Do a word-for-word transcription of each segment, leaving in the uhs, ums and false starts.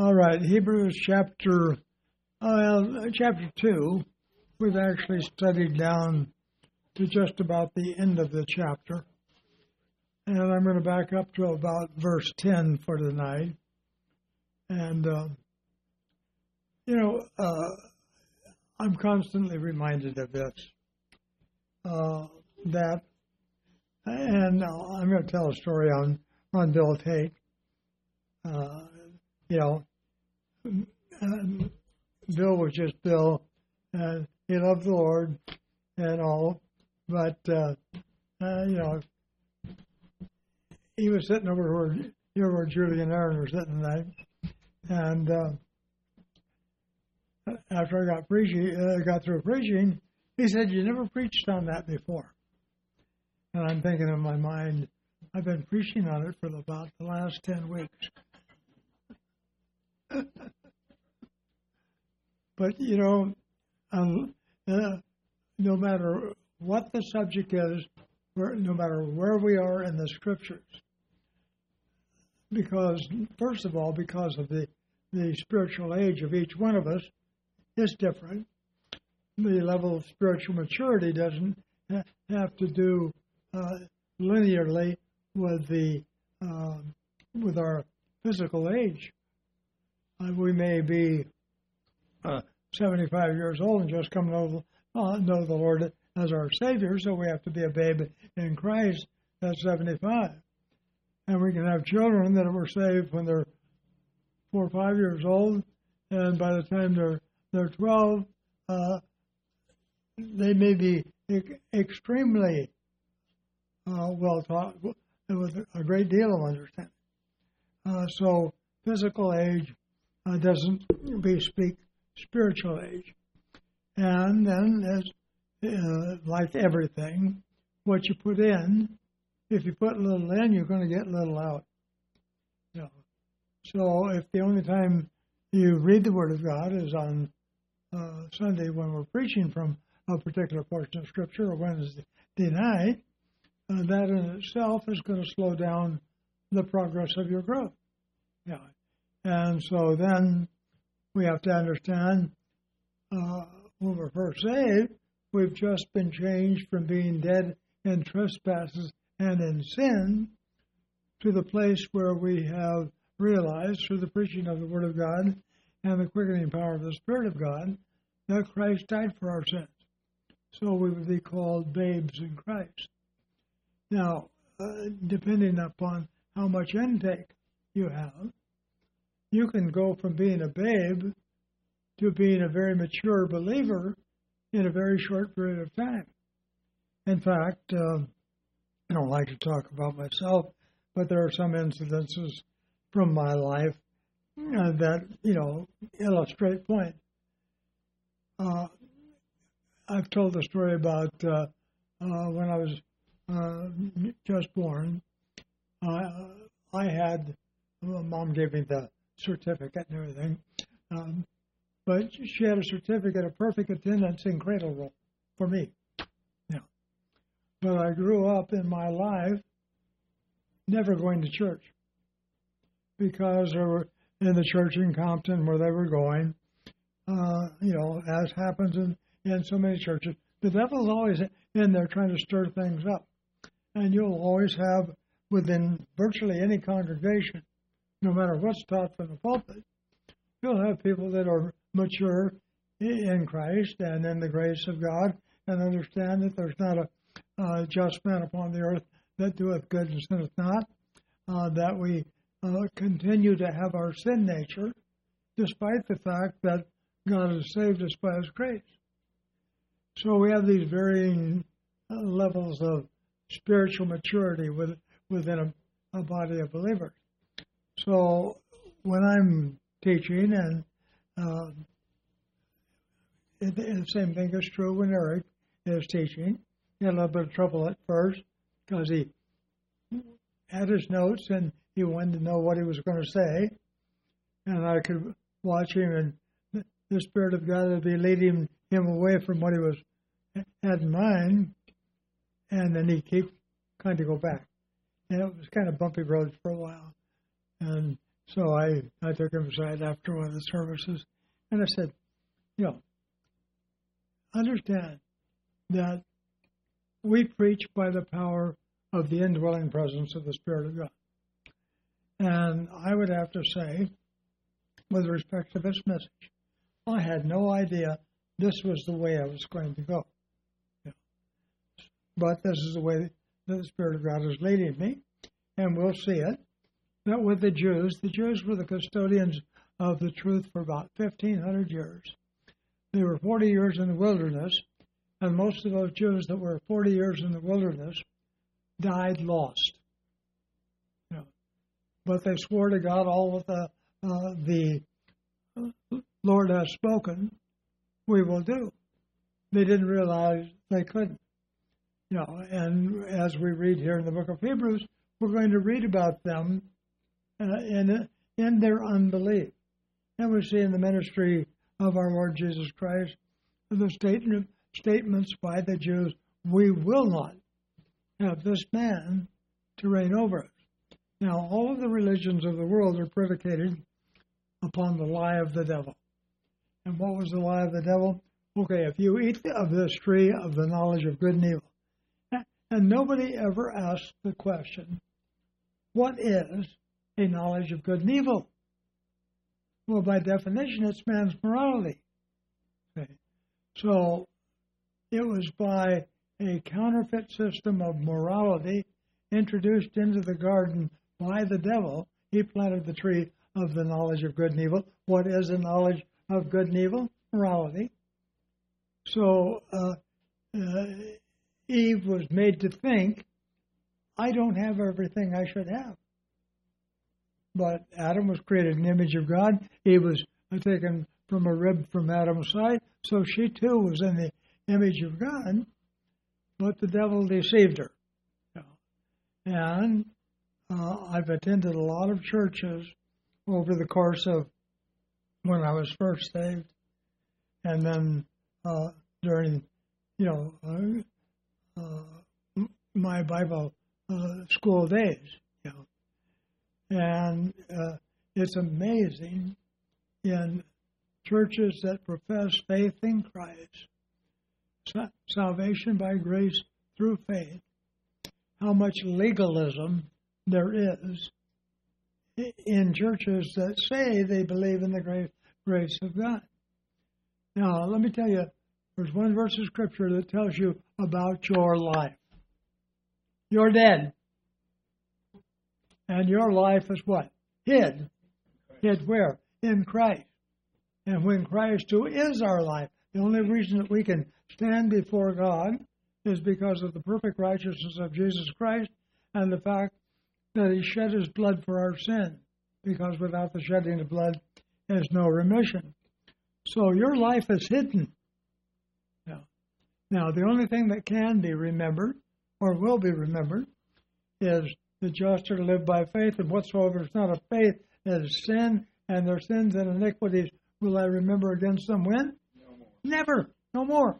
All right, Hebrews chapter uh, chapter two. We've actually studied down to just about the end of the chapter, and I'm going to back up to about verse ten for tonight. And uh, you know, uh, I'm constantly reminded of this uh, that, and I'm going to tell a story on on Bill Tate. Uh, you know, um, Bill was just Bill, and he loved the Lord and all, but, uh, uh, you know, he was sitting over where, here where Julie and Aaron were sitting tonight, and uh, after I got preaching, uh, got through preaching, he said, "You never preached on that before." And I'm thinking in my mind, I've been preaching on it for about the last ten weeks. But, you know, um, uh, no matter what the subject is, where, no matter where we are in the Scriptures, because, first of all, because of the, the spiritual age of each one of us is different. The level of spiritual maturity doesn't ha- have to do uh, linearly with the uh, with our physical age. Uh, we may be uh, seventy-five years old and just come to know, uh, know the Lord as our Savior, so we have to be a babe in Christ at seventy-five. And we can have children that were saved when they're four or five years old, and by the time they're they're twelve, uh, they may be e- extremely uh, well taught with a great deal of understanding. Uh, so physical age uh, doesn't bespeak spiritual age. And then, as uh, like everything, what you put in, if you put little in, you're going to get little out. You know. So if the only time you read the Word of God is on uh, Sunday when we're preaching from a particular portion of Scripture, or Wednesday night, uh, that in itself is going to slow down the progress of your growth. Yeah. And so then we have to understand uh, when we're first saved, we've just been changed from being dead in trespasses and in sin to the place where we have realized through the preaching of the Word of God and the quickening power of the Spirit of God that Christ died for our sins. So we would be called babes in Christ. Now, uh, depending upon how much intake you have, you can go from being a babe to being a very mature believer in a very short period of time. In fact, uh, I don't like to talk about myself, but there are some incidences from my life uh, that, you know, illustrate point. Uh, I've told the story about uh, uh, when I was uh, just born. Uh, I had, well, Mom gave me the certificate and everything, um, but she had a certificate of perfect attendance in cradle roll for me. Yeah. But I grew up in my life never going to church because there were in the church in Compton where they were going, uh, you know, as happens in, in so many churches, the devil's always in there trying to stir things up. And you'll always have within virtually any congregation, no matter what's taught from the pulpit, you'll have people that are mature in Christ and in the grace of God and understand that there's not a uh, just man upon the earth that doeth good and sinneth not, uh, that we uh, continue to have our sin nature despite the fact that God has saved us by His grace. So we have these varying uh, levels of spiritual maturity with, within a, a body of believers. So when I'm teaching, and uh, it, the same thing is true when Eric is teaching, he had a little bit of trouble at first because he had his notes and he wanted to know what he was going to say, and I could watch him, and the Spirit of God would be leading him away from what he was had in mind, and then he'd keep kind of go back. And it was kind of bumpy roads for a while. And So I, I took him aside after one of the services, and I said, you know, understand that we preach by the power of the indwelling presence of the Spirit of God. And I would have to say, with respect to this message, I had no idea this was the way I was going to go. Yeah. But this is the way that the Spirit of God is leading me, and we'll see it. That with the Jews, the Jews were the custodians of the truth for about fifteen hundred years. They were forty years in the wilderness, and most of those Jews that were forty years in the wilderness died lost. You know, but they swore to God, all of the uh, the Lord has spoken, we will do. They didn't realize they couldn't. You know, and as we read here in the book of Hebrews, we're going to read about them uh, in in their unbelief. And we see in the ministry of our Lord Jesus Christ the statement, statements by the Jews, we will not have this man to reign over us. Now, all of the religions of the world are predicated upon the lie of the devil. And what was the lie of the devil? Okay, if you eat of this tree of the knowledge of good and evil. And nobody ever asked the question, what is a knowledge of good and evil? Well, by definition, it's man's morality. Okay. So it was by a counterfeit system of morality introduced into the garden by the devil. He planted the tree of the knowledge of good and evil. What is a knowledge of good and evil? Morality. So uh, uh, Eve was made to think, I don't have everything I should have. But Adam was created in the image of God. Eve was taken from a rib from Adam's side, so she too was in the image of God, but the devil deceived her. And uh, I've attended a lot of churches over the course of when I was first saved, and then uh, during, you know, uh, uh, my Bible uh, school days, you know. And uh, it's amazing in churches that profess faith in Christ, sa- salvation by grace through faith, how much legalism there is in churches that say they believe in the great grace of God. Now, let me tell you, there's one verse of Scripture that tells you about your life. You're dead. And your life is what? Hid. Hid where? In Christ. And when Christ, who is our life, the only reason that we can stand before God is because of the perfect righteousness of Jesus Christ and the fact that He shed His blood for our sin. Because without the shedding of blood, there's no remission. So your life is hidden. Now, now, the only thing that can be remembered, or will be remembered, is the just are to live by faith, and whatsoever is not of faith is sin, and their sins and iniquities will I remember against them when? No more. Never. No more.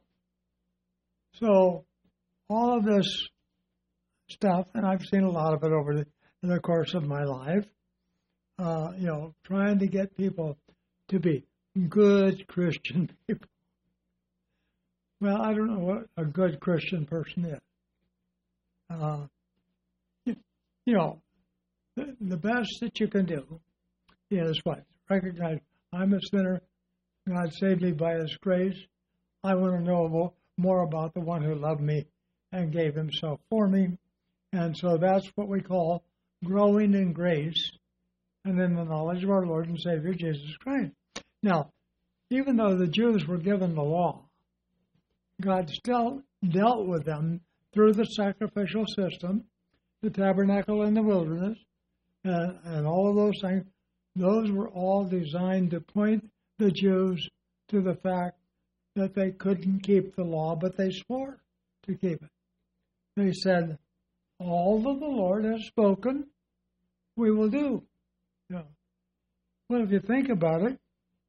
So all of this stuff, and I've seen a lot of it over the, in the course of my life, uh, you know, trying to get people to be good Christian people. Well, I don't know what a good Christian person is. Uh, you, you know, the, the best that you can do is what? Recognize I'm a sinner. God saved me by His grace. I want to know more about the one who loved me and gave Himself for me. And so that's what we call growing in grace and in the knowledge of our Lord and Savior, Jesus Christ. Now, even though the Jews were given the law, God still dealt with them through the sacrificial system, the tabernacle in the wilderness, and, and all of those things. Those were all designed to point the Jews to the fact that they couldn't keep the law, but they swore to keep it. They said, all that the Lord has spoken, we will do. You know, well, if you think about it,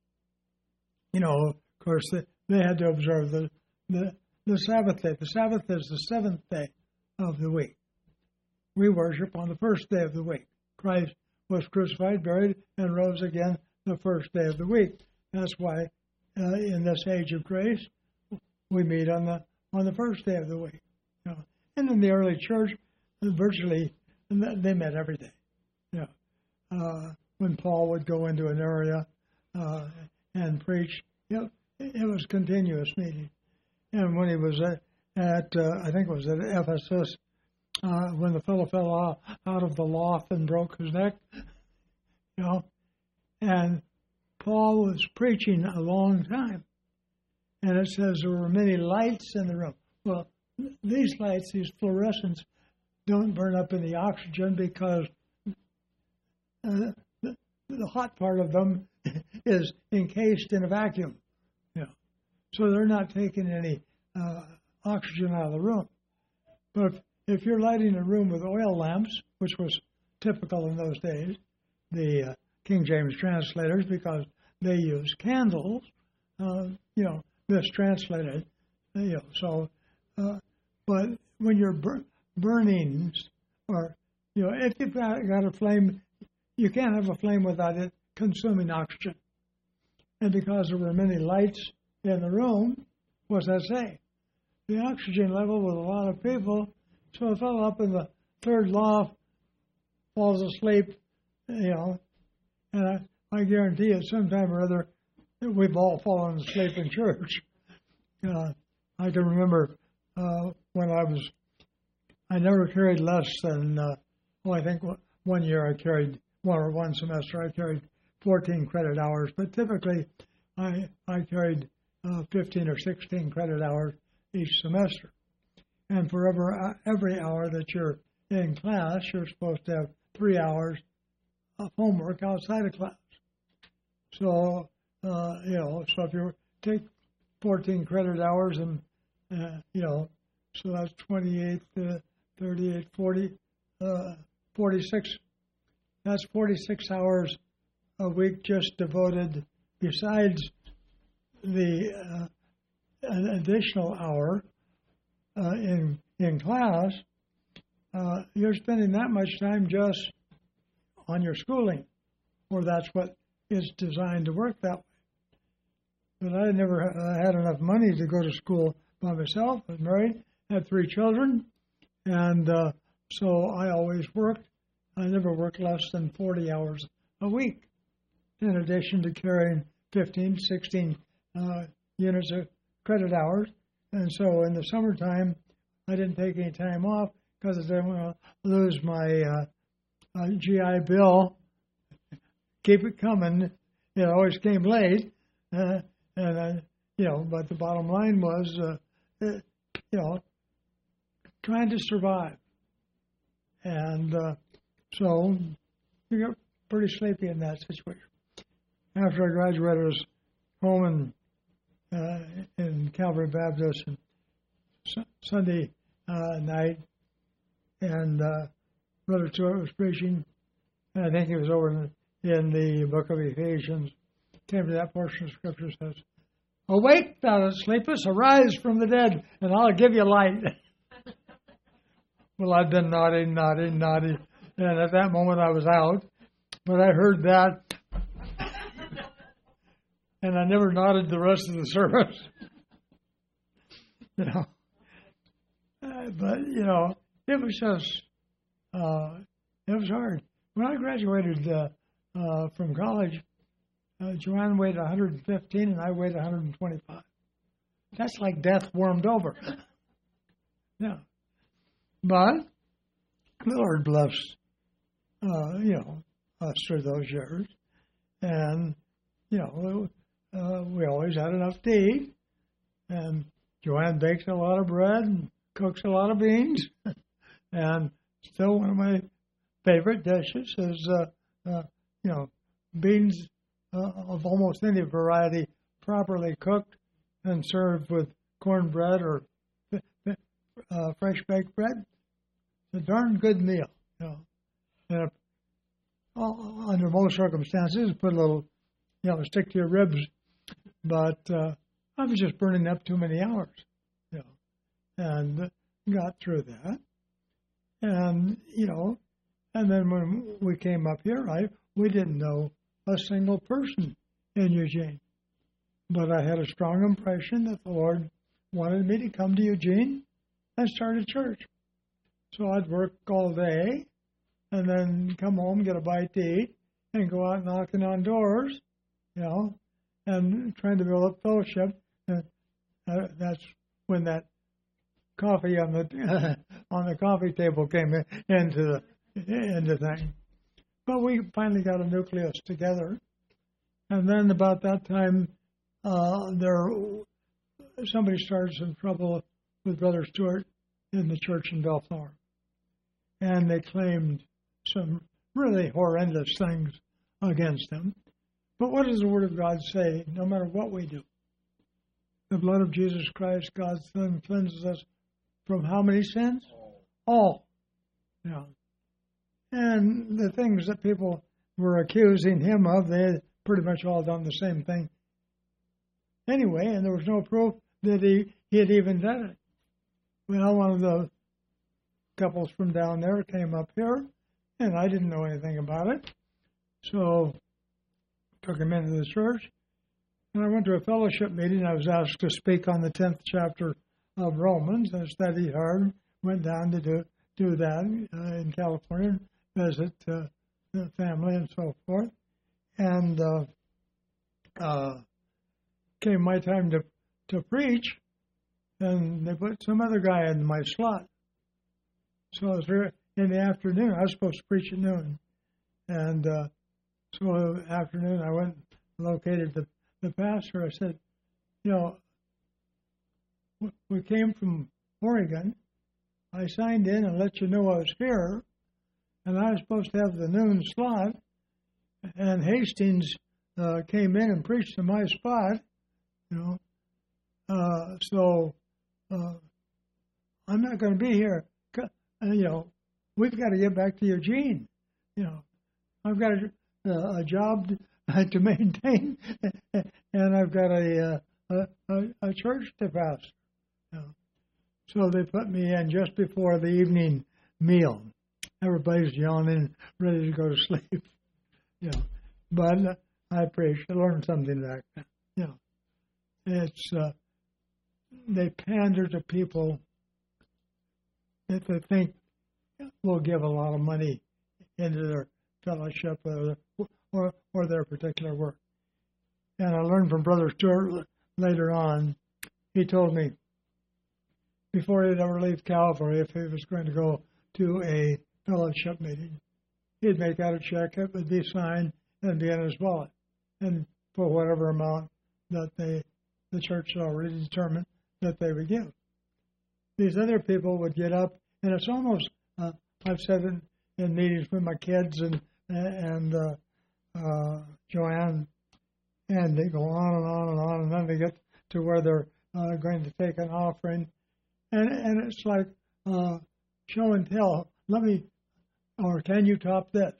you know, of course, they, they had to observe the, the, the Sabbath day. The Sabbath is the seventh day of the week. We worship on the first day of the week. Christ was crucified, buried, and rose again the first day of the week. That's why uh, in this age of grace, we meet on the on the first day of the week. You know. And in the early church, virtually they met every day. You know. uh, when Paul would go into an area uh, and preach, you know, it was continuous meeting. And when he was at, at uh, I think it was at Ephesus, uh, when the fellow fell out, out of the loft and broke his neck, you know, and Paul was preaching a long time. And it says there were many lights in the room. Well, these lights, these fluorescents, don't burn up in the oxygen because uh, the, the hot part of them is encased in a vacuum. You know. So they're not taking any uh, oxygen out of the room. But if, if you're lighting a room with oil lamps, which was typical in those days, the uh, King James translators, because they use candles, uh, you know, mistranslated, you know, so, uh, but when you're bur- burning, or, you know, if you've got, got a flame, you can't have a flame without it consuming oxygen. And because there were many lights in the room, what's that say? The oxygen level with a lot of people, so a fellow up in the third loft falls asleep, you know, and I, I guarantee you sometime or other we've all fallen asleep in church. Uh, I can remember uh, when I was, I never carried less than, uh, well, I think one year I carried, one or one semester I carried fourteen credit hours, but typically I I carried uh, fifteen or sixteen credit hours each semester. And for every, every hour that you're in class, you're supposed to have three hours of homework outside of class. So, Uh, you know, so if you take fourteen credit hours and, uh, you know, so that's twenty-eight, uh, thirty-eight, forty, uh, forty-six. That's forty-six hours a week just devoted, besides the uh, an additional hour uh, in in class. Uh, you're spending that much time just on your schooling, or that's what is designed to work that way. But I never uh, had enough money to go to school by myself. I was married, had three children, and uh, so I always worked. I never worked less than forty hours a week, in addition to carrying fifteen, sixteen uh, units of credit hours. And so in the summertime, I didn't take any time off because I didn't want to lose my uh, uh, G I Bill. Keep it coming. It always came late. Uh, And, uh, you know, but the bottom line was, uh, uh, you know, trying to survive. And uh, so you got pretty sleepy in that situation. After I graduated, I was home in, uh, in Calvary Baptist and su- Sunday uh, night, and uh, Brother Stewart was preaching, and I think he was over in the, in the book of Ephesians. Came to that portion of Scripture, says, "Awake, thou that sleepest, arise from the dead, and I'll give you light." Well, I'd been nodding, nodding, nodding, and at that moment I was out. But I heard that, and I never nodded the rest of the service. You know, uh, but you know, it was just, uh, it was hard. When I graduated uh, uh, from college, Uh, Joanne weighed one hundred fifteen and I weighed one hundred twenty-five. That's like death warmed over. Yeah. But the Lord blessed, uh, you know, us through those years. And, you know, uh, we always had enough to eat. And Joanne bakes a lot of bread and cooks a lot of beans. And still one of my favorite dishes is, uh, uh, you know, beans Uh, of almost any variety, properly cooked and served with cornbread or uh, fresh baked bread. It's a darn good meal, you know. And if, uh, under most circumstances, put a little, you know, stick to your ribs. But uh, I was just burning up too many hours, you know, and got through that. And, you know, And then when we came up here, I we didn't know a single person in Eugene. But I had a strong impression that the Lord wanted me to come to Eugene and start a church. So I'd work all day and then come home, get a bite to eat, and go out knocking on doors, you know, and trying to build up fellowship. And uh, that's when that coffee on the on the coffee table came in, into the into thing. But we finally got a nucleus together, and then about that time, uh, there somebody started some trouble with Brother Stewart in the church in Belthorne, and they claimed some really horrendous things against him. But what does the Word of God say? No matter what we do, the blood of Jesus Christ, God's Son, cleanses us from how many sins? All. Yeah. And the things that people were accusing him of, they had pretty much all done the same thing anyway, and there was no proof that he, he had even done it. Well, one of the couples from down there came up here, and I didn't know anything about it. So took him into the church, and I went to a fellowship meeting. I was asked to speak on the tenth chapter of Romans. I studied hard, went down to do, do that uh, in California, visit uh, the family and so forth. And uh, uh, came my time to, to preach, and they put some other guy in my slot. So I was there in the afternoon. I was supposed to preach at noon. And uh, so afternoon I went and located the, the pastor. I said, you know, we came from Oregon. I signed in and let you know I was here, and I was supposed to have the noon slot, and Hastings uh, came in and preached to my spot, you know. Uh, so uh, I'm not going to be here. Uh, you know, we've got to get back to Eugene. You know, I've got a, uh, a job to, to maintain, and I've got a uh, a, a church to pastor. You know. So they put me in just before the evening meal. Everybody's yawning, ready to go to sleep. You know, but I preached. I learned something back then. You know, it's uh, they pander to people that they think will give a lot of money into their fellowship or or, or their particular work. And I learned from Brother Stewart later on. He told me before he'd ever leave Calvary, if he was going to go to a fellowship meeting, he'd make out a check, it would be signed, and be in his wallet, and for whatever amount that they, the church had already determined that they would give. These other people would get up, and it's almost, uh, I've said it in meetings with my kids and and uh, uh, Joanne, and they go on and on and on, and then they get to where they're uh, going to take an offering. And and it's like uh, show and tell. Let me, or can you top this?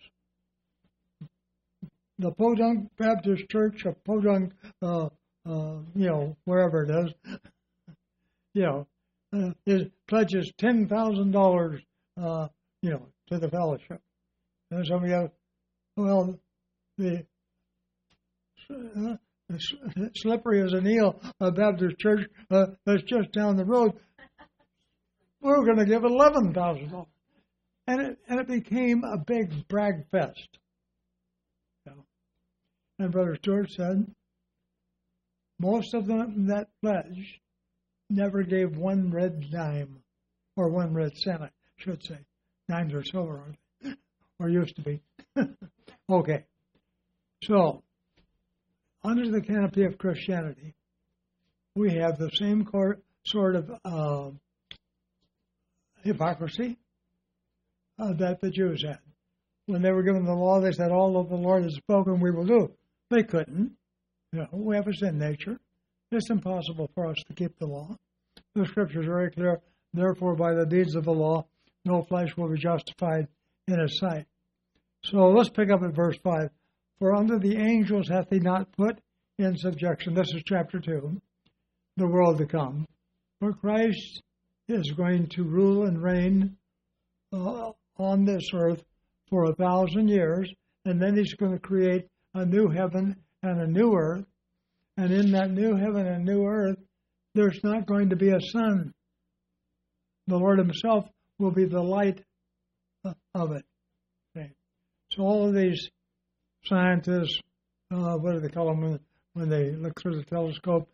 The Podunk Baptist Church of Podunk, uh, uh, you know, wherever it is, you know, uh, is pledges ten thousand dollars, uh, you know, to the fellowship. And some of you, well, the uh, slippery as an eel, a Baptist church uh, that's just down the road. We're going to give eleven thousand dollars. And it, and it became a big brag fest. You know. And Brother Stewart said, most of them that pledged never gave one red dime, or one red cent, I should say. Dimes are silver, aren't they? Or used to be. Okay. So, under the canopy of Christianity, we have the same cor- sort of uh, hypocrisy uh, that the Jews had. When they were given the law, they said, all of the Lord has spoken, we will do. They couldn't. You know, we have a sin nature. It's impossible for us to keep the law. The Scripture is very clear. Therefore, by the deeds of the law, no flesh will be justified in his sight. So let's pick up at verse five. For unto the angels hath he not put in subjection, this is chapter two, the world to come. For Christ is going to rule and reign uh, on this earth for a thousand years, and then he's going to create a new heaven and a new earth. And in that new heaven and new earth, there's not going to be a sun. The Lord himself will be the light of it. Okay. So all of these scientists, uh, what do they call them when, when they look through the telescope?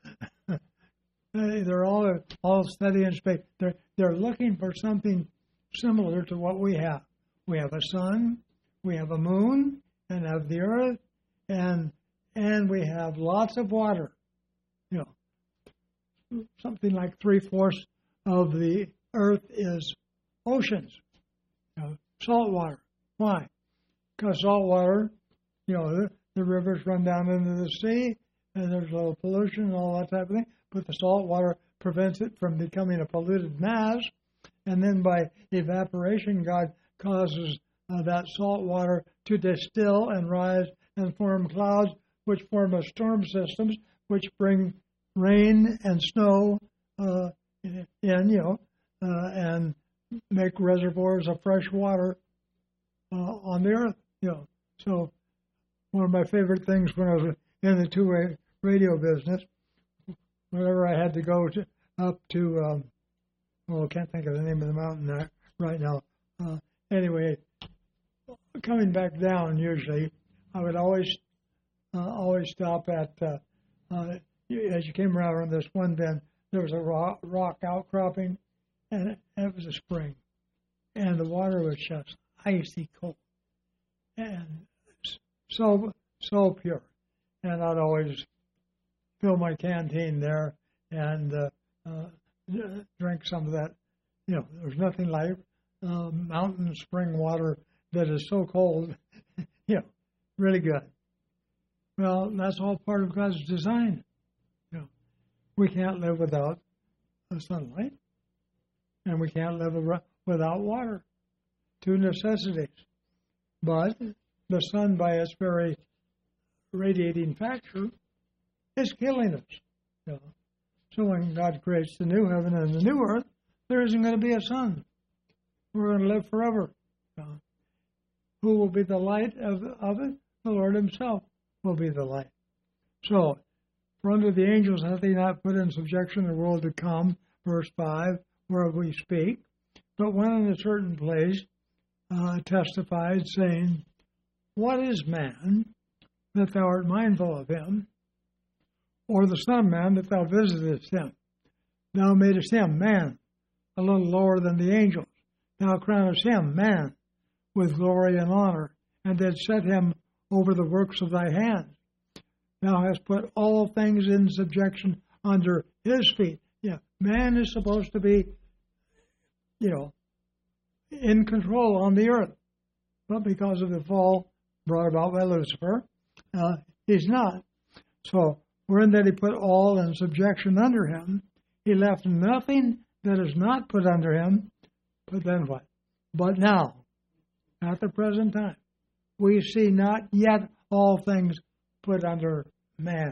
They're all all studying space. They're they're looking for something similar to what we have. We have a sun, we have a moon, and have the earth, and and we have lots of water. You know, something like three fourths of the earth is oceans, you know, salt water. Why? Because salt water, you know, the, the rivers run down into the sea, and there's a little pollution and all that type of thing. But the salt water prevents it from becoming a polluted mass, and then by evaporation, God causes uh, that salt water to distill and rise and form clouds, which form a storm systems, which bring rain and snow uh, in, you know, uh, and make reservoirs of fresh water uh, on the earth, you know. So one of my favorite things when I was in the two-way radio business, whenever I had to go to, up to, um, well, I can't think of the name of the mountain right now. Uh, anyway, coming back down, usually, I would always uh, always stop at, uh, uh, as you came around this one bend, there was a rock, rock outcropping, and it, it was a spring. And the water was just icy cold. And so, so pure. And I'd always fill my canteen there and uh, uh, drink some of that. You know, there's nothing like uh, mountain spring water that is so cold. You know, really good. Well, that's all part of God's design. You know, we can't live without the sunlight, and we can't live without water. Two necessities. But the sun, by its very radiating factor, is killing us. You know. So when God creates the new heaven and the new earth, there isn't going to be a sun. We're going to live forever. You know. Who will be the light of, of it? The Lord himself will be the light. So, for unto the angels hath he not put in subjection the world to come, verse five, whereof we speak, but when in a certain place uh, testified, saying, what is man, that thou art mindful of him, or the Son of Man, that thou visitest him? Thou madest him, man, a little lower than the angels. Thou crownest him, man, with glory and honor, and didst set him over the works of thy hands. Thou hast put all things in subjection under his feet. Yeah, man is supposed to be, you know, in control on the earth. But because of the fall brought about by Lucifer, uh, he's not. So, wherein that he put all in subjection under him, he left nothing that is not put under him. But then what? But now, at the present time, we see not yet all things put under man.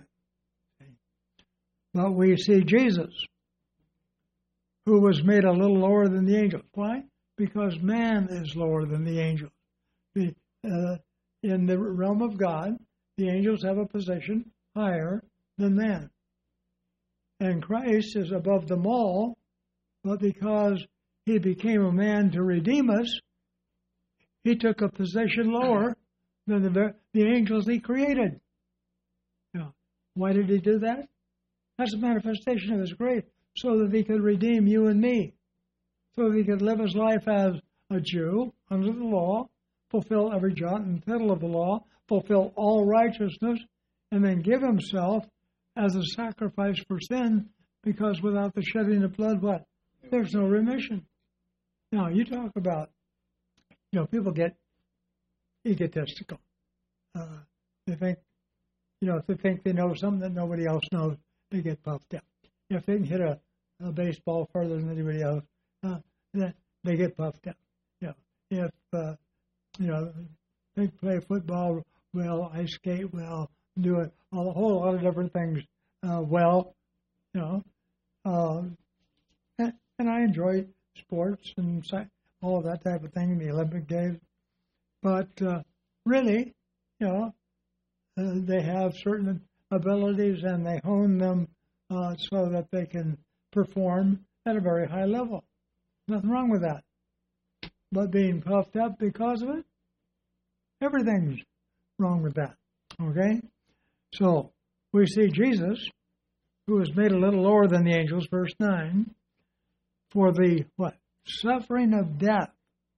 But we see Jesus, who was made a little lower than the angels. Why? Because man is lower than the angels. The, uh, in the realm of God, the angels have a position higher than man. And Christ is above them all, but because he became a man to redeem us, he took a position lower than the, the angels he created. Now, why did he do that? That's a manifestation of his grace, so that he could redeem you and me, so that he could live his life as a Jew under the law, fulfill every jot and tittle of the law, fulfill all righteousness, and then give himself as a sacrifice for sin, because without the shedding of blood, what? There's no remission. Now, you talk about, you know, people get egotistical. Uh, they think, you know, if they think they know something that nobody else knows, they get puffed up. If they can hit a, a baseball further than anybody else, uh, then they get puffed up. You know, if, uh, you know, they play football well, ice skate well, do a, a whole lot of different things uh, well, you know. Um, and, and I enjoy sports and all of that type of thing, the Olympic Games. but uh, really, you know, uh, they have certain abilities and they hone them uh, so that they can perform at a very high level. Nothing wrong with that. But being puffed up because of it, everything's wrong with that. Okay? So, we see Jesus, who was made a little lower than the angels, verse nine, for the, what? Suffering of death.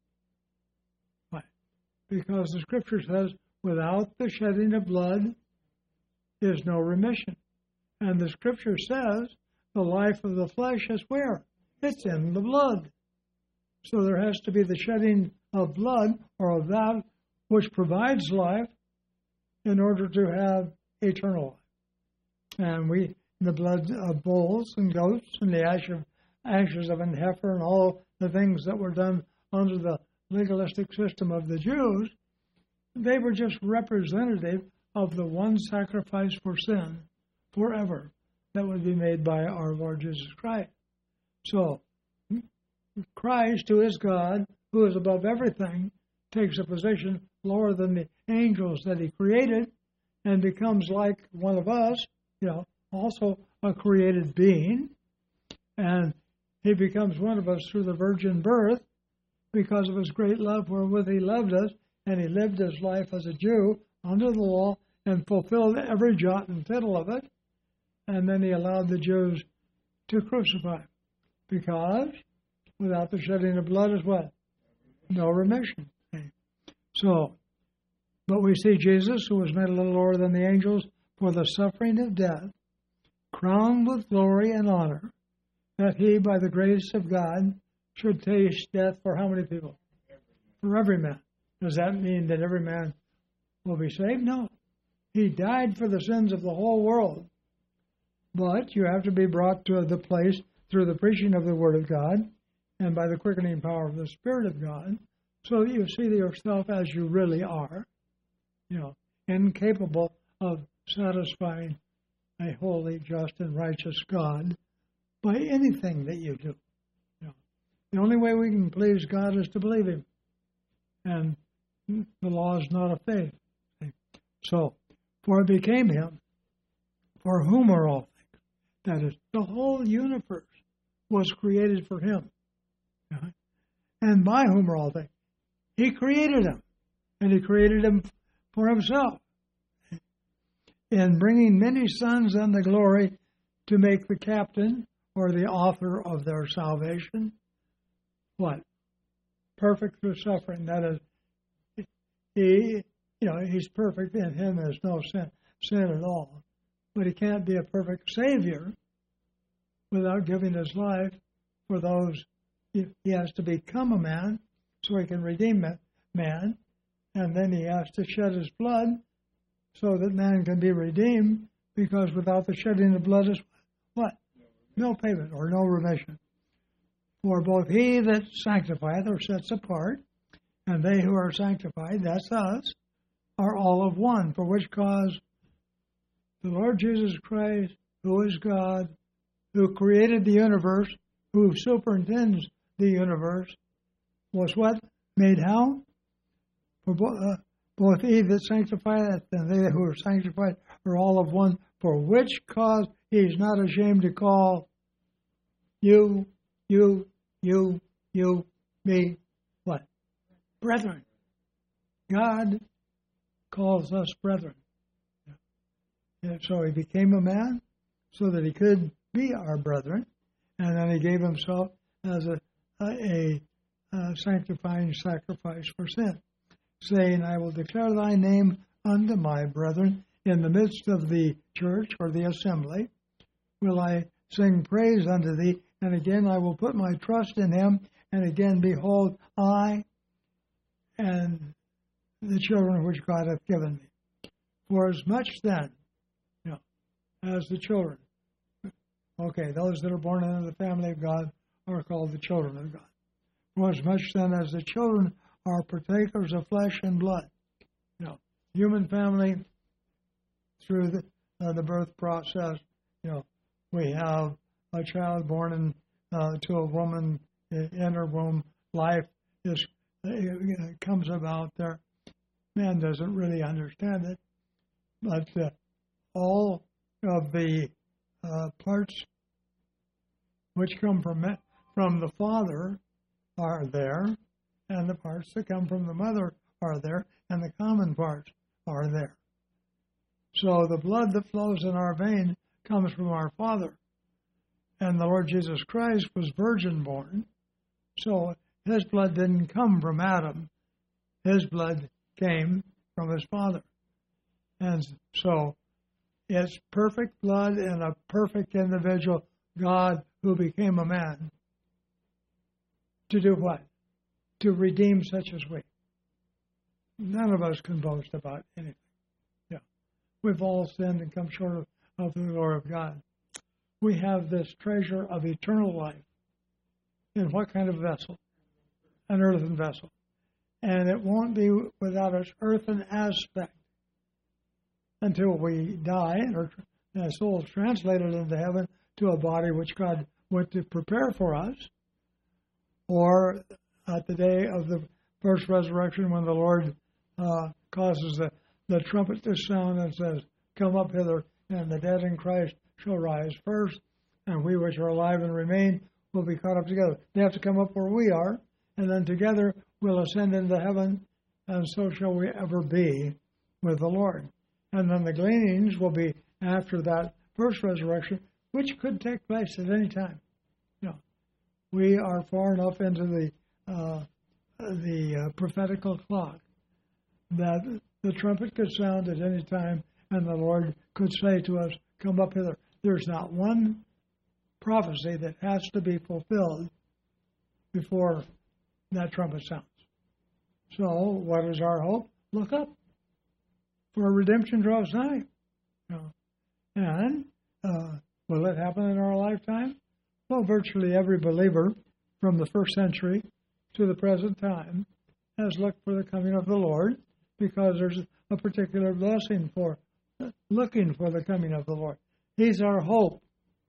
Why? Because the Scripture says, without the shedding of blood is no remission. And the Scripture says, the life of the flesh is where? It's in the blood. So there has to be the shedding of blood, or of that which provides life, in order to have eternal life. And we, the blood of bulls and goats and the ash of, ashes of an heifer and all the things that were done under the legalistic system of the Jews, they were just representative of the one sacrifice for sin forever that would be made by our Lord Jesus Christ. So, Christ, who is God, who is above everything, takes a position lower than the angels that he created and becomes like one of us, you know, also a created being. And he becomes one of us through the virgin birth because of his great love wherewith he loved us, and he lived his life as a Jew under the law and fulfilled every jot and tittle of it. And then he allowed the Jews to crucify him, because without the shedding of blood is what? No remission. So, but we see Jesus, who was made a little lower than the angels, for the suffering of death, crowned with glory and honor, that he, by the grace of God, should taste death for how many people? For every man. Does that mean that every man will be saved? No. He died for the sins of the whole world. But you have to be brought to the place through the preaching of the Word of God and by the quickening power of the Spirit of God, so that you see yourself as you really are, you know, incapable of satisfying a holy, just, and righteous God by anything that you do. You know, the only way we can please God is to believe Him, and the law is not of faith. So, for it became Him, for whom are all things. That is, the whole universe was created for Him, uh-huh. and by whom are all things. He created them, and He created them for Himself, in bringing many sons unto glory, to make the captain or the author of their salvation what? Perfect through suffering. That is, he, you know, He's perfect. In Him there's no sin, sin at all. But He can't be a perfect Savior without giving His life for those. He, he has to become a man so He can redeem man, and then He has to shed His blood so that man can be redeemed, because without the shedding of blood is what? No payment or no remission. For both He that sanctifieth or sets apart, and they who are sanctified, that's us, are all of one, for which cause the Lord Jesus Christ, who is God, who created the universe, who superintends the universe, was what? Made how? For bo- uh, both He that sanctifieth and they who are sanctified are all of one, for which cause He is not ashamed to call you, you, you, you, me, what? Brethren. God calls us brethren. And so He became a man so that He could be our brethren, and then He gave Himself as a, a, a sanctifying sacrifice for sin, saying, I will declare Thy name unto my brethren. In the midst of the church or the assembly will I sing praise unto Thee, and again I will put my trust in Him, and again, behold, I and the children which God hath given me. For as much then, you know, as the children, okay, those that are born into the family of God are called the children of God. For as much then as the children are partakers of flesh and blood, you know, human family, through the, uh, the birth process, you know, we have a child born in, uh, to a woman in her womb. Life is uh, comes about there. Man doesn't really understand it, but uh, all of the uh, parts which come from from the Father are there, and the parts that come from the Mother are there, and the common parts are there. So the blood that flows in our vein comes from our Father, and the Lord Jesus Christ was virgin born, so his blood didn't come from Adam. His blood came from his Father. And so it's perfect blood in a perfect individual, God who became a man. To do what? To redeem such as we. None of us can boast about anything. Yeah. We've all sinned and come short of, of the glory of God. We have this treasure of eternal life. In what kind of vessel? An earthen vessel. And it won't be without its earthen aspect until we die and our soul is translated into heaven to a body which God went to prepare for us, or at the day of the first resurrection when the Lord uh, causes the, the trumpet to sound and says, "Come up hither, and the dead in Christ shall rise first, and we which are alive and remain will be caught up together." They have to come up where we are, and then together we'll ascend into heaven, and so shall we ever be with the Lord. And then the gleanings will be after that first resurrection, which could take place at any time. You know, we are far enough into the uh, the uh, prophetical clock that the trumpet could sound at any time, and the Lord could say to us, "Come up hither." There's not one prophecy that has to be fulfilled before that trumpet sounds. So, what is our hope? Look up, for redemption draws nigh. You know, and uh, will it happen in our lifetime? Well, virtually every believer from the first century to the present time has looked for the coming of the Lord, because there's a particular blessing for looking for the coming of the Lord. He's our hope.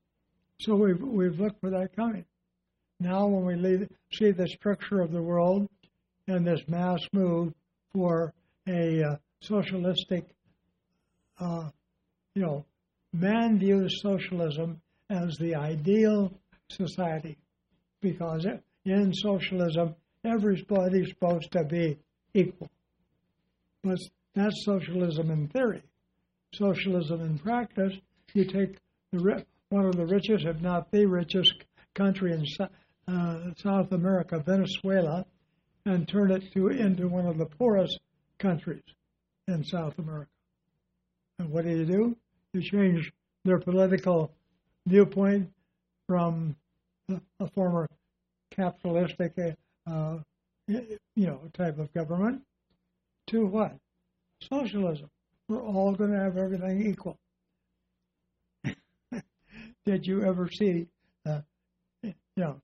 So we've, we've looked for that coming. Now when we lead, see the structure of the world and this mass move for a uh, socialistic, uh, you know, man views socialism as the ideal society, because in socialism, everybody's supposed to be equal. But that's socialism in theory. Socialism in practice, you take the, one of the richest, if not the richest country in uh, South America, Venezuela, and turn it to into one of the poorest countries in South America. And what do you do? You change their political viewpoint from a former capitalistic, uh, you know, type of government to what? Socialism. We're all going to have everything equal. Did you ever see, uh, you know,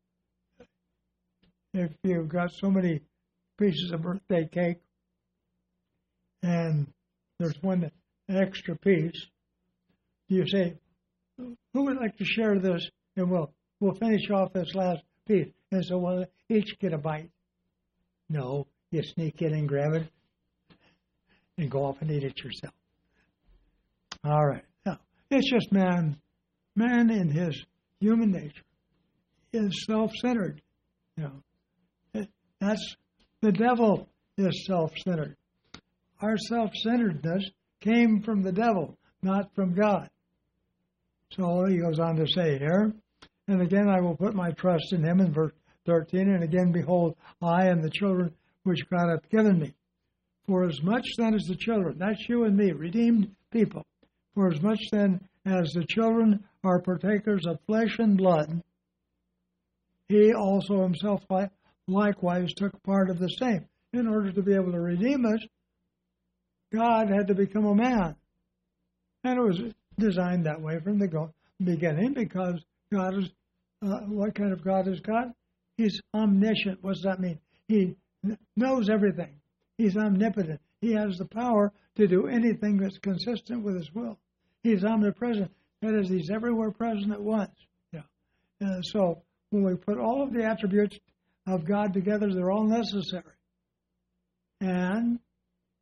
if you've got so many pieces of birthday cake and there's one extra piece, you say, who would like to share this? And we'll, we'll finish off this last piece. And so we'll each get a bite. No, you sneak in and grab it and go off and eat it yourself. All right. Now, it's just man. Man in his human nature is self-centered. You know, it, that's the devil is self-centered. Our self-centeredness came from the devil, not from God. So he goes on to say here, and again I will put my trust in him in verse thirteen, and again, behold, I and the children which God hath given me. For as much then as the children, that's you and me, redeemed people, for as much then as the children are partakers of flesh and blood, he also himself likewise took part of the same. In order to be able to redeem us, God had to become a man. And it was designed that way from the beginning, because God is, uh, what kind of God is God? He's omniscient. What does that mean? He knows everything. He's omnipotent. He has the power to do anything that's consistent with his will. He's omnipresent. That is, he's everywhere present at once. Yeah. Uh, so when we put all of the attributes of God together, they're all necessary. And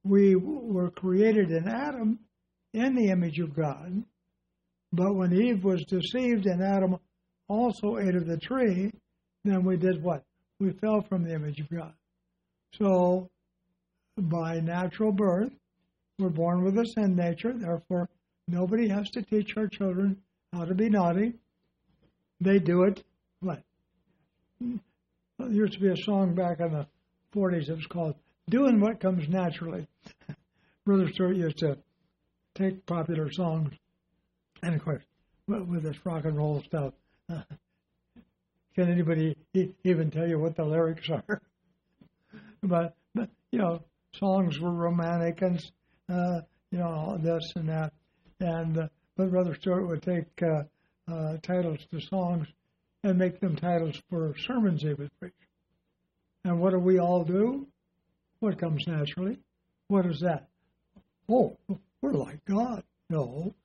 we were created in Adam in the image of God, but when Eve was deceived and Adam also ate of the tree, then we did what? We fell from the image of God. So, by natural birth, we're born with a sin nature. Therefore, nobody has to teach our children how to be naughty. They do it, what? There used to be a song back in the forties that was called Doing What Comes Naturally. Brother Stewart used to take popular songs, and of course, with this rock and roll stuff, uh, can anybody e- even tell you what the lyrics are? but, but, you know, songs were romantic and, uh, you know, all this and that. And uh, but Brother Stewart would take uh, uh, titles to songs and make them titles for sermons he would preach. And what do we all do? What comes naturally? What is that? Oh, we're like God. No.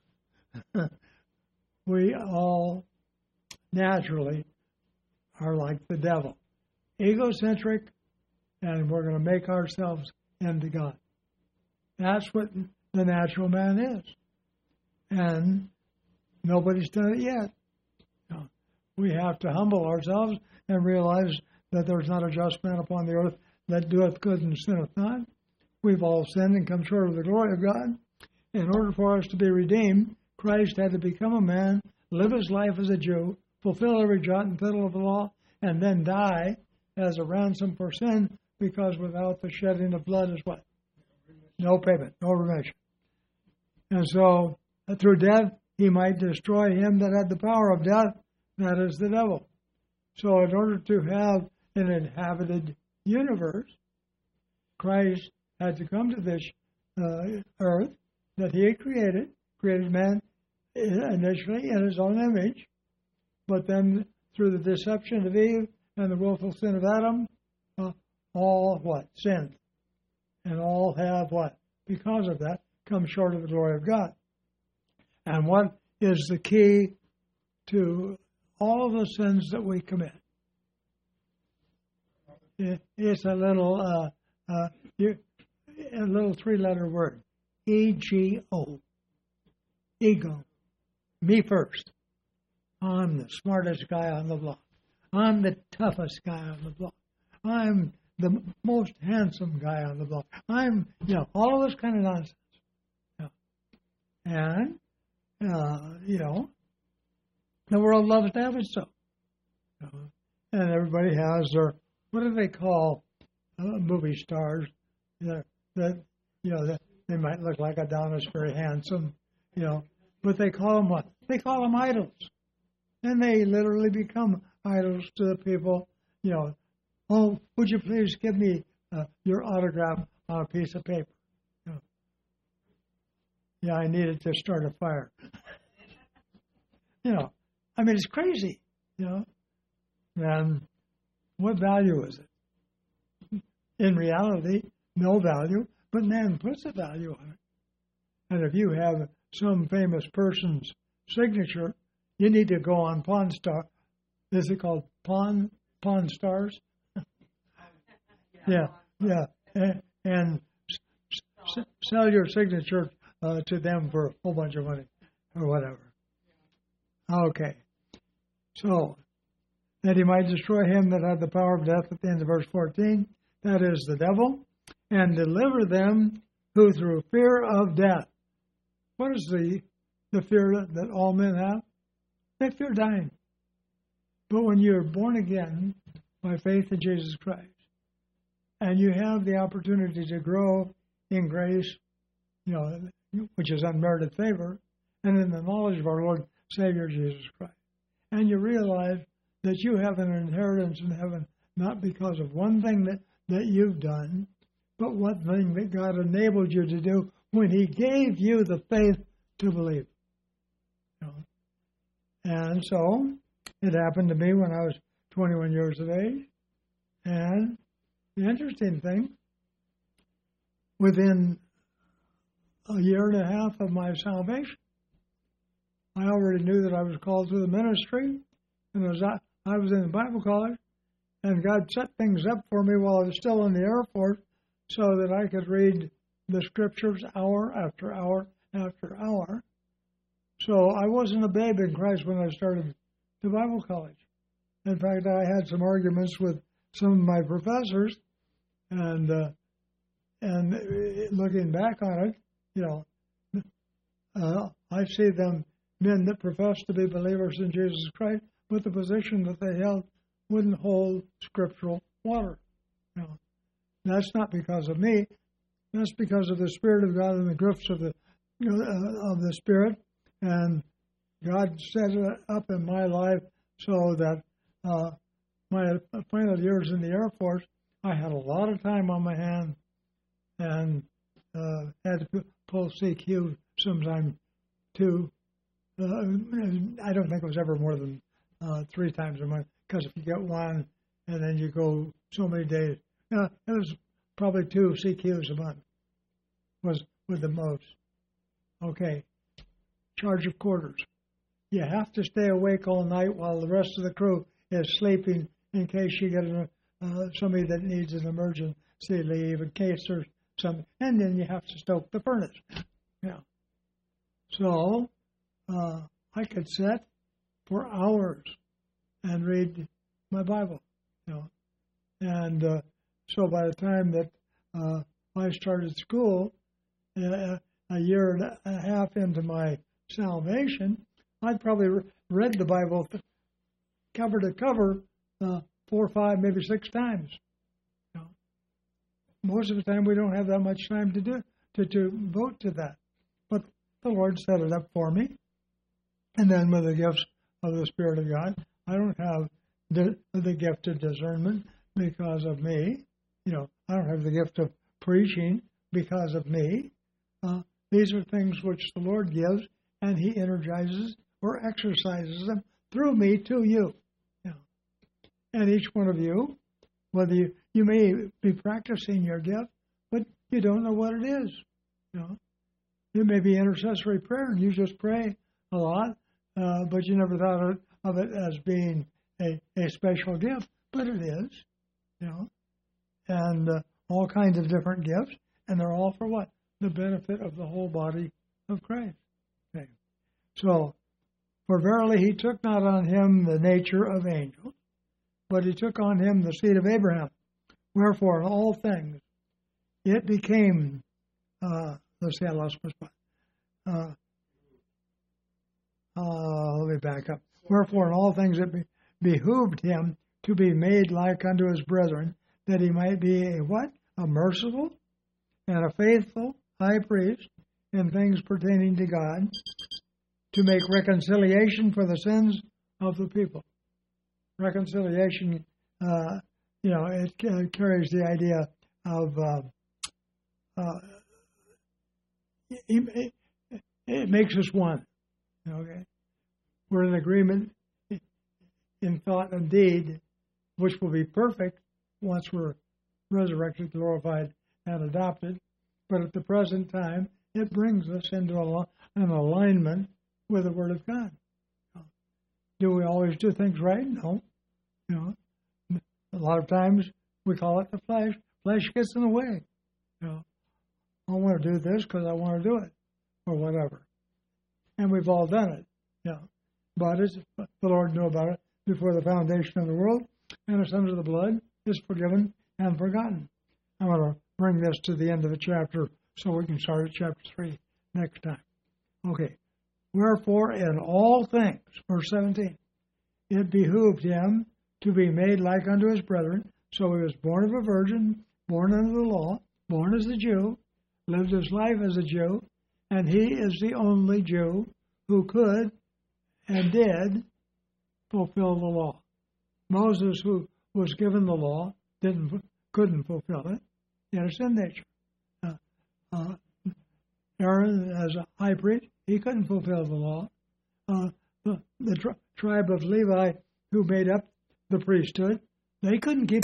We all naturally are like the devil. Egocentric, and we're going to make ourselves into God. That's what the natural man is. And nobody's done it yet. No. We have to humble ourselves and realize that there's not a just man upon the earth that doeth good and sinneth not. We've all sinned and come short of the glory of God. In order for us to be redeemed, Christ had to become a man, live his life as a Jew, fulfill every jot and tittle of the law, and then die as a ransom for sin, because without the shedding of blood is what? No payment, no remission. And so, through death, he might destroy him that had the power of death, that is the devil. So in order to have an inhabited universe, Christ had to come to this uh, earth that he had created, created man initially in his own image, but then through the deception of Eve and the willful sin of Adam, uh, all what? Sinned. And all have what? Because of that, come short of the glory of God. And what is the key to all of the sins that we commit? It's a little, uh, uh, a little three-letter word, E G O, ego. Me first. I'm the smartest guy on the block. I'm the toughest guy on the block. I'm the most handsome guy on the block. I'm, you know, all of this kind of nonsense. Yeah. And, uh, you know, the world loves to have it so. You know, and everybody has their, what do they call uh, movie stars that, that you know, that they might look like Adonis, very handsome, you know, but they call them what? They call them idols. And they literally become idols to the people, you know. Oh, would you please give me uh, your autograph on a piece of paper? You know, yeah, I needed to start a fire. You know, I mean, it's crazy, you know. And what value is it? In reality, no value, but man puts a value on it. And if you have some famous person's signature, you need to go on Pawn Star. Is it called Pawn Pawn Stars? yeah, yeah, and, and s- s- sell your signature uh, to them for a whole bunch of money or whatever. Okay, so that he might destroy him that had the power of death at the end of verse fourteen, that is the devil, and deliver them who through fear of death. What is the the fear that all men have? They fear dying. But when you're born again by faith in Jesus Christ, and you have the opportunity to grow in grace, you know, which is unmerited favor, and in the knowledge of our Lord Savior Jesus Christ, and you realize that you have an inheritance in heaven, not because of one thing that, that you've done, but one thing that God enabled you to do when he gave you the faith to believe. You know? And so, it happened to me when I was twenty-one years of age. And the interesting thing, within a year and a half of my salvation, I already knew that I was called to the ministry. And as I, I was in the Bible college, and God set things up for me while I was still in the Air Force so that I could read the scriptures hour after hour after hour. So I wasn't a babe in Christ when I started the Bible college. In fact, I had some arguments with some of my professors, and uh, and looking back on it, you know, uh, I see them men that profess to be believers in Jesus Christ, but the position that they held wouldn't hold scriptural water. You know, that's not because of me. That's because of the Spirit of God and the gifts of the you know, uh, of the Spirit, and God set it up in my life so that uh, my final years in the Air Force, I had a lot of time on my hand and uh, had to pull C Q sometime too. Uh, I don't think it was ever more than uh, three times a month, because if you get one and then you go so many days, uh, it was probably two C Qs a month was with the most. Okay, charge of quarters. You have to stay awake all night while the rest of the crew is sleeping in case you get a, uh, somebody that needs an emergency leave, in case there's some, and then you have to stoke the furnace. Yeah. So uh, I could sit for hours and read my Bible, you know. And uh, so by the time that uh, I started school, uh, a year and a half into my salvation, I'd probably re- read the Bible cover to cover uh, four, five, maybe six times. You know. Most of the time, we don't have that much time to do to, to devote to that. But the Lord set it up for me. And then with the gifts of the Spirit of God, I don't have the, the gift of discernment because of me. You know, I don't have the gift of preaching because of me. Uh, these are things which the Lord gives, and He energizes or exercises them through me to you. You know. And each one of you, whether you, you may be practicing your gift, but you don't know what it is. You know, it may be intercessory prayer, and you just pray a lot, uh, but you never thought of, of it as being a, a special gift, but it is. You know, and uh, all kinds of different gifts, and they're all for what? The benefit of the whole body of Christ. Okay. So, for verily He took not on Him the nature of angels, but He took on Him the seed of Abraham. Wherefore, in all things, it became, uh, let's see, I lost my spot. Uh, uh, let me back up. Wherefore, in all things, it be, behooved Him to be made like unto His brethren, that He might be a what? A merciful and a faithful high priest in things pertaining to God, to make reconciliation for the sins of the people. Reconciliation, uh, you know, it uh, carries the idea of, uh, uh, it, it, it makes us one, okay? We're in agreement in thought and deed, which will be perfect once we're resurrected, glorified, and adopted. But at the present time, it brings us into a, an alignment with the Word of God. Do we always do things right? No. You know, a lot of times we call it the flesh. Flesh gets in the way. You know, I want to do this because I want to do it, or whatever. And we've all done it. You know. But as the Lord knew about it before the foundation of the world, and the sons of the blood is forgiven and forgotten. I'm going to bring this to the end of the chapter so we can start at chapter three next time. Okay. Wherefore, in all things, verse seventeen, it behooved Him to be made like unto His brethren. So He was born of a virgin, born under the law, born as a Jew, lived His life as a Jew, and He is the only Jew who could and did fulfill the law. Moses, who was given the law, didn't couldn't fulfill it. He had a sin nature. Uh, uh, Aaron, as a high priest, he couldn't fulfill the law. Uh, the the tri- tribe of Levi, who made up the priesthood, they couldn't keep